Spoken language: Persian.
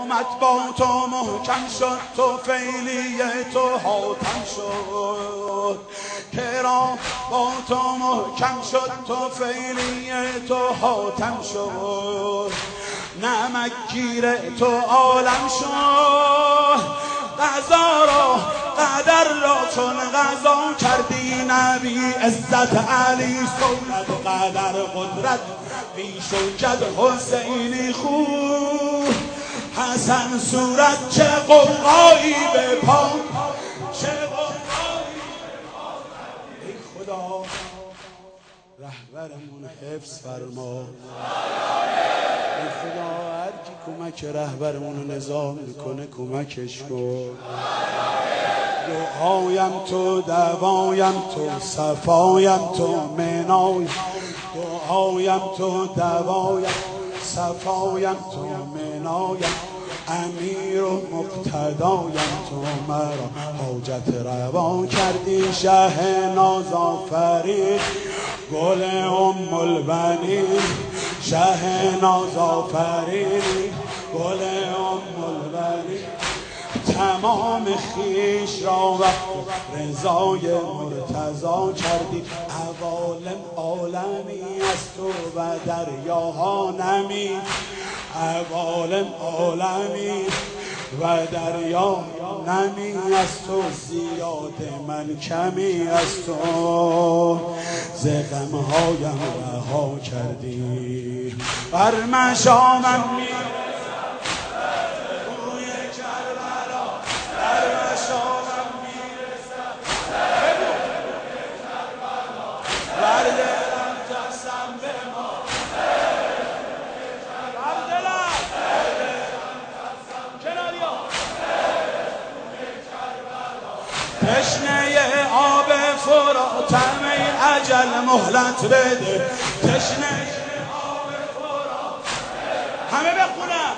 قیامت با تو محکم شد، تو فعلی تو حاتم شد. کرام با تو محکم شد، تو فعلی تو حاتم شد. نمک گیر تو عالم شد، قضا را قدر را چون قضا کردی نبی. عزت علی سولت و قدر قدرت بی شوکت حسینی خوب. حسن صورت چه قوقایی به پا، چه قوقایی به پا. ای خدا رهبرمون حفظ فرما، ای خدا هر کی کمک رهبرمون رو نظام میکنه کمکش کن. دعایم تو، دوایم تو، صفایم تو، منایم. دعایم تو، دوایم، صفایم تو، منایم. امیر و مقتدایم تو، مرا حاجت روا کردی. شه ناز آفرین گل ام البنین، شه ناز آفرین گل ام البنین. تمام خیش را وقت رضای مرتضا کردی. عوالم عالمی از تو و دریاها نمی، عوالم عالمی و دریا نمی. از تو زیاد من کمی، از تو ز غمهایم رها کردی. بر مشامم تشنه آب فراتم ای اجل مهلت بده. تشنه آب فراتم همه بخونن.